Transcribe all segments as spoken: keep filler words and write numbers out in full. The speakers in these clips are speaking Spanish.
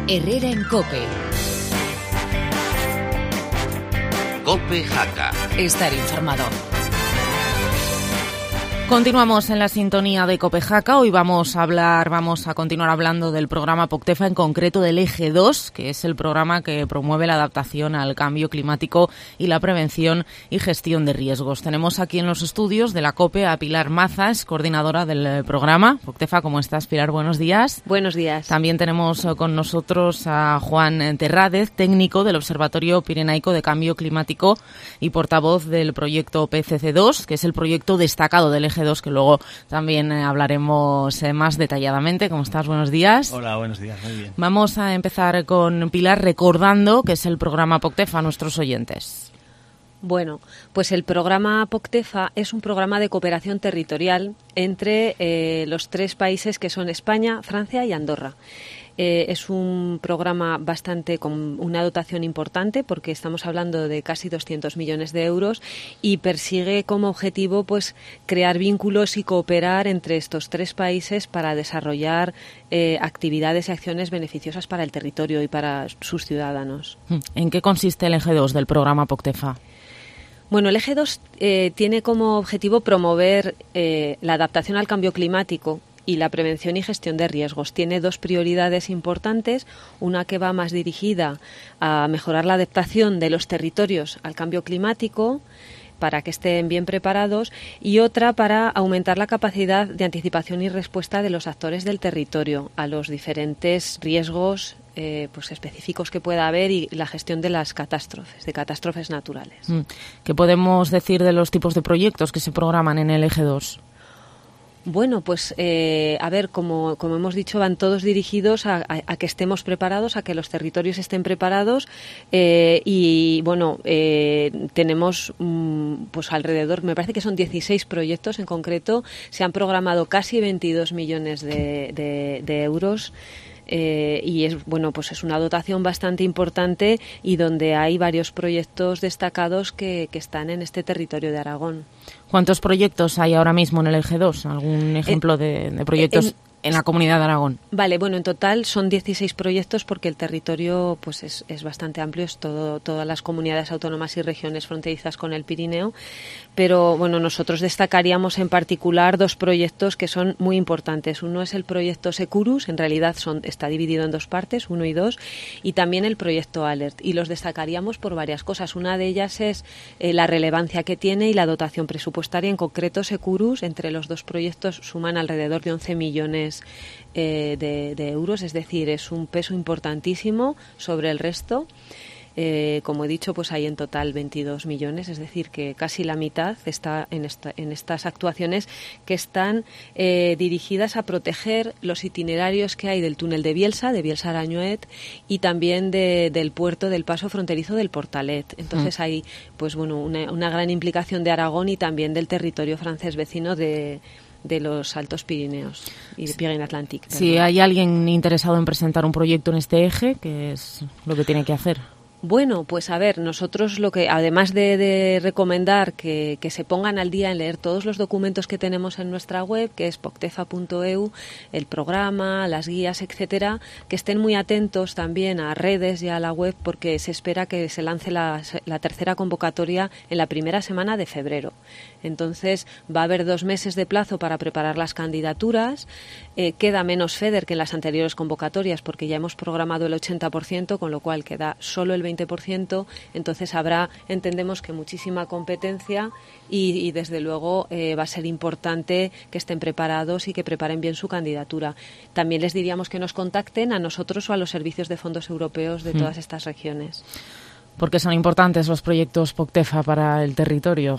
Herrera en COPE. COPE Jaca. Estar informado. Continuamos en la sintonía de COPE Jaca. Hoy vamos a hablar, vamos a continuar hablando del programa POCTEFA, en concreto del eje dos, que es el programa que promueve la adaptación al cambio climático y la prevención y gestión de riesgos. Tenemos aquí en los estudios de la COPE a Pilar Mazas, coordinadora del programa POCTEFA. ¿Cómo estás, Pilar? Buenos días. Buenos días. También tenemos con nosotros a Juan Terrádez, técnico del Observatorio Pirenaico de Cambio Climático y portavoz del proyecto P C C dos, que es el proyecto destacado del eje dos, que luego también eh, hablaremos eh, más detalladamente. ¿Cómo estás? Buenos días. Hola, buenos días. Muy bien. Vamos a empezar con Pilar recordando que es el programa POCTEFA a nuestros oyentes. Bueno, pues el programa POCTEFA es un programa de cooperación territorial entre eh, los tres países que son España, Francia y Andorra. Eh, es un programa bastante con una dotación importante, porque estamos hablando de casi doscientos millones de euros, y persigue como objetivo pues crear vínculos y cooperar entre estos tres países para desarrollar eh, actividades y acciones beneficiosas para el territorio y para sus ciudadanos. ¿En qué consiste el eje dos del programa POCTEFA? Bueno, el eje dos eh, tiene como objetivo promover eh, la adaptación al cambio climático y la prevención y gestión de riesgos. Tiene dos prioridades importantes, una que va más dirigida a mejorar la adaptación de los territorios al cambio climático para que estén bien preparados, y otra para aumentar la capacidad de anticipación y respuesta de los actores del territorio a los diferentes riesgos eh, pues específicos que pueda haber y la gestión de las catástrofes, de catástrofes naturales. ¿Qué podemos decir de los tipos de proyectos que se programan en el eje dos? Bueno, pues eh, a ver, como, como hemos dicho, van todos dirigidos a, a, a que estemos preparados, a que los territorios estén preparados eh, y, bueno, eh, tenemos mm, pues alrededor, me parece que son dieciséis proyectos en concreto, se han programado casi veintidós millones de, de, de euros. Eh, y es bueno pues es una dotación bastante importante y donde hay varios proyectos destacados que, que están en este territorio de Aragón. ¿Cuántos proyectos hay ahora mismo en el eje dos? ¿Algún ejemplo de, de proyectos en, en la Comunidad de Aragón? Vale, bueno, en total son dieciséis proyectos porque el territorio pues es, es bastante amplio, es todo, todas las comunidades autónomas y regiones fronterizas con el Pirineo, pero bueno, nosotros destacaríamos en particular dos proyectos que son muy importantes. Uno es el proyecto Securus, en realidad son, está dividido en dos partes, uno y dos, y también el proyecto Alert, y los destacaríamos por varias cosas. Una de ellas es eh, la relevancia que tiene y la dotación presupuestaria. En concreto, Securus, entre los dos proyectos, suman alrededor de once millones eh, de, de euros, es decir, es un peso importantísimo sobre el resto. Eh, como he dicho, pues hay en total veintidós millones, es decir, que casi la mitad está en, esta, en estas actuaciones que están eh, dirigidas a proteger los itinerarios que hay del túnel de Bielsa, de Bielsa a Arañoet, y también de, del puerto del paso fronterizo del Portalet. Entonces mm. hay pues bueno una, una gran implicación de Aragón y también del territorio francés vecino de de los Altos Pirineos y de Pyrénées Atlantique. Si hay alguien interesado en presentar un proyecto en este eje, ¿qué es lo que tiene que hacer? Bueno, pues a ver, nosotros lo que, además de, de recomendar que, que se pongan al día en leer todos los documentos que tenemos en nuestra web, que es poctefa punto e u, el programa, las guías, etcétera, que estén muy atentos también a redes y a la web, porque se espera que se lance la, la tercera convocatoria en la primera semana de febrero. Entonces va a haber dos meses de plazo para preparar las candidaturas. Eh, queda menos FEDER que en las anteriores convocatorias, porque ya hemos programado el ochenta por ciento, con lo cual queda solo el veinte por ciento. Entonces habrá, entendemos que muchísima competencia y, y desde luego eh, va a ser importante que estén preparados y que preparen bien su candidatura. También les diríamos que nos contacten a nosotros o a los servicios de fondos europeos de todas mm. estas regiones. ¿Por qué son importantes los proyectos POCTEFA para el territorio?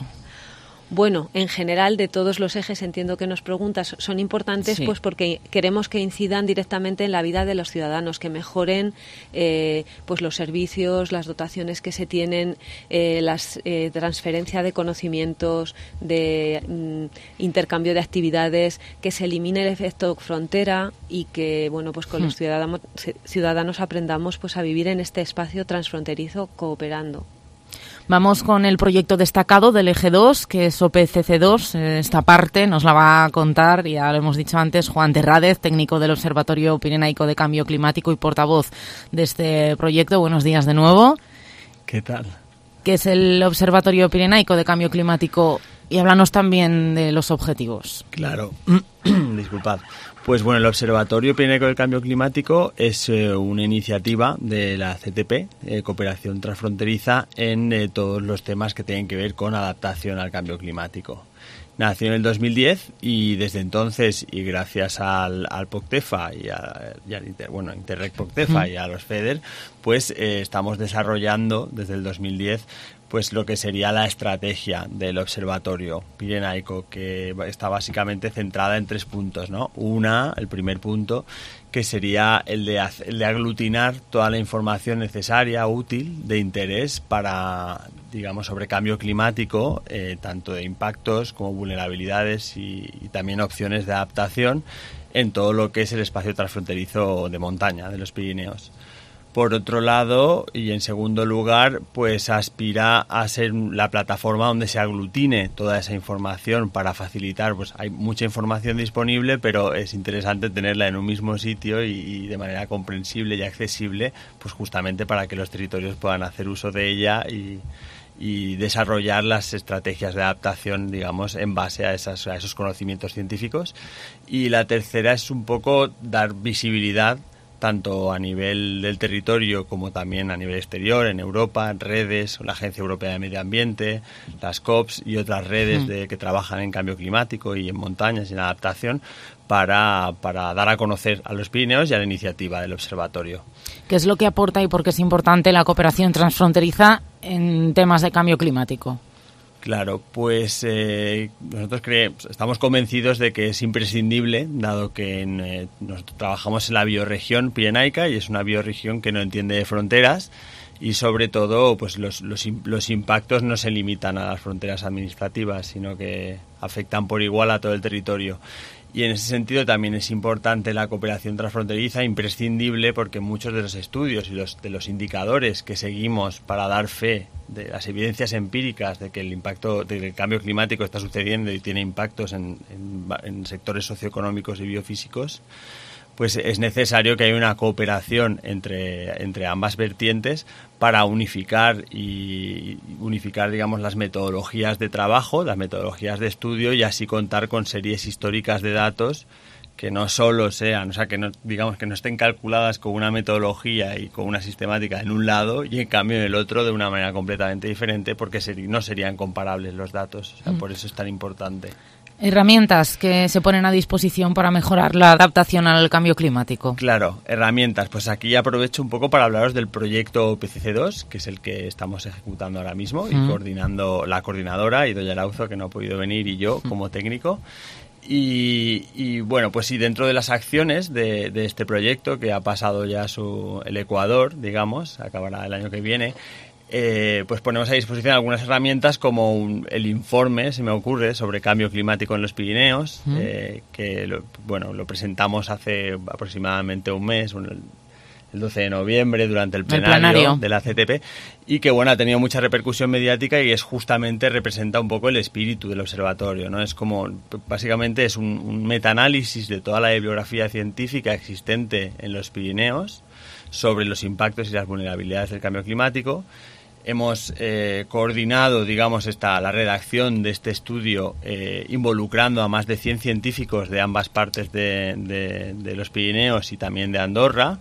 Bueno, en general, de todos los ejes, entiendo que nos preguntas, son importantes sí. pues porque queremos que incidan directamente en la vida de los ciudadanos, que mejoren eh, pues los servicios, las dotaciones que se tienen, eh, la eh, transferencia de conocimientos, de mm, intercambio de actividades, que se elimine el efecto frontera y que bueno pues con hmm. los ciudadanos, ciudadanos aprendamos pues a vivir en este espacio transfronterizo cooperando. Vamos con el proyecto destacado del eje dos, que es O P C C dos. Esta parte nos la va a contar, ya lo hemos dicho antes, Juan Terrádez, técnico del Observatorio Pirenaico de Cambio Climático y portavoz de este proyecto. Buenos días de nuevo. ¿Qué tal? ¿Qué es el Observatorio Pirenaico de Cambio Climático? Y háblanos también de los objetivos. Claro, disculpad. Pues bueno, el Observatorio Pirenaico del Cambio Climático es eh, una iniciativa de la C T P, eh, Cooperación Transfronteriza, en eh, todos los temas que tienen que ver con adaptación al cambio climático. Nació en el dos mil diez y desde entonces, y gracias al, al POCTEFA y, a, y al Inter, bueno, Interreg POCTEFA mm. y a los FEDER, pues eh, estamos desarrollando desde el dos mil diez pues lo que sería la estrategia del Observatorio Pirenaico, que está básicamente centrada en tres puntos, ¿no? Una, el primer punto, que sería el de, el de aglutinar toda la información necesaria, útil, de interés para, digamos, sobre cambio climático, eh, tanto de impactos como vulnerabilidades y, y también opciones de adaptación en todo lo que es el espacio transfronterizo de montaña de los Pirineos. Por otro lado, y en segundo lugar, pues aspira a ser la plataforma donde se aglutine toda esa información para facilitar, pues hay mucha información disponible, pero es interesante tenerla en un mismo sitio y, y de manera comprensible y accesible, pues justamente para que los territorios puedan hacer uso de ella y, y desarrollar las estrategias de adaptación, digamos, en base a, esas, a esos conocimientos científicos. Y la tercera es un poco dar visibilidad tanto a nivel del territorio como también a nivel exterior, en Europa, en redes, la Agencia Europea de Medio Ambiente, las COPs y otras redes de, que trabajan en cambio climático y en montañas y en adaptación para, para dar a conocer a los Pirineos y a la iniciativa del observatorio. ¿Qué es lo que aporta y por qué es importante la cooperación transfronteriza en temas de cambio climático? Claro, pues eh, nosotros creemos, estamos convencidos de que es imprescindible, dado que en, eh, nosotros trabajamos en la bioregión pirenaica y es una bioregión que no entiende de fronteras y sobre todo pues los, los, los impactos no se limitan a las fronteras administrativas, sino que afectan por igual a todo el territorio. Y en ese sentido también es importante la cooperación transfronteriza, imprescindible, porque muchos de los estudios y los, de los indicadores que seguimos para dar fe de las evidencias empíricas de que el impacto del cambio climático está sucediendo y tiene impactos en, en, en sectores socioeconómicos y biofísicos, pues es necesario que haya una cooperación entre, entre ambas vertientes para unificar y unificar, digamos, las metodologías de trabajo, las metodologías de estudio y así contar con series históricas de datos que no solo sean, o sea, que no, digamos, que no estén calculadas con una metodología y con una sistemática en un lado y en cambio en el otro de una manera completamente diferente, porque seri- no serían comparables los datos. O sea, mm. por eso es tan importante. Herramientas que se ponen a disposición para mejorar la adaptación al cambio climático. Claro, herramientas. Pues aquí aprovecho un poco para hablaros del proyecto O P C C dos, que es el que estamos ejecutando ahora mismo y mm. coordinando la coordinadora, Idoia Arauzo, que no ha podido venir, y yo como técnico. Y, y bueno, pues sí, dentro de las acciones de, de este proyecto, que ha pasado ya su, el Ecuador, digamos, acabará el año que viene, Eh, pues ponemos a disposición algunas herramientas como un, el informe, se me ocurre, sobre cambio climático en los Pirineos, mm. eh, que lo, bueno, lo presentamos hace aproximadamente un mes, el, el doce de noviembre, durante el plenario, el plenario de la C T P, y que bueno, ha tenido mucha repercusión mediática y es justamente, representa un poco el espíritu del observatorio, ¿no? Es como, básicamente es un, un metaanálisis de toda la bibliografía científica existente en los Pirineos sobre los impactos y las vulnerabilidades del cambio climático. Hemos eh, coordinado, digamos, esta, la redacción de este estudio eh, involucrando a más de cien científicos de ambas partes de, de, de los Pirineos y también de Andorra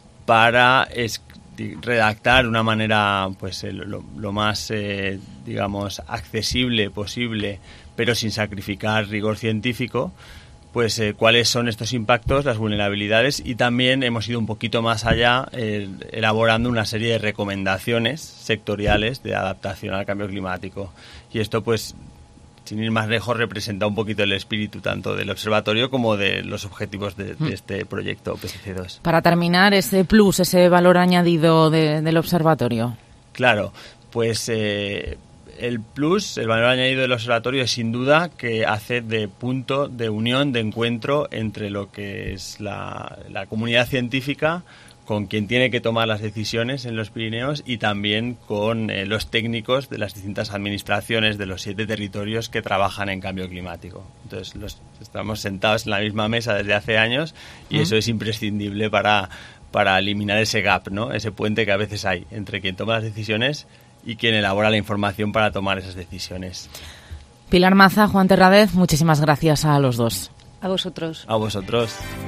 para es, redactar de una manera pues eh, lo, lo más, eh, digamos, accesible posible, pero sin sacrificar rigor científico, pues eh, cuáles son estos impactos, las vulnerabilidades, y también hemos ido un poquito más allá eh, elaborando una serie de recomendaciones sectoriales de adaptación al cambio climático. Y esto, pues, sin ir más lejos, representa un poquito el espíritu tanto del observatorio como de los objetivos de, de este proyecto O P C C dos. Para terminar, ese plus, ese valor añadido de, del observatorio. Claro, pues eh, el plus, el valor añadido del observatorio es sin duda que hace de punto de unión, de encuentro entre lo que es la, la comunidad científica con quien tiene que tomar las decisiones en los Pirineos y también con eh, los técnicos de las distintas administraciones de los siete territorios que trabajan en cambio climático. Entonces, los, estamos sentados en la misma mesa desde hace años y ¿Mm? eso es imprescindible para, para eliminar ese gap, ¿no? Ese puente que a veces hay entre quien toma las decisiones y quien elabora la información para tomar esas decisiones. Pilar Maza, Juan Terradez, muchísimas gracias a los dos. A vosotros. A vosotros.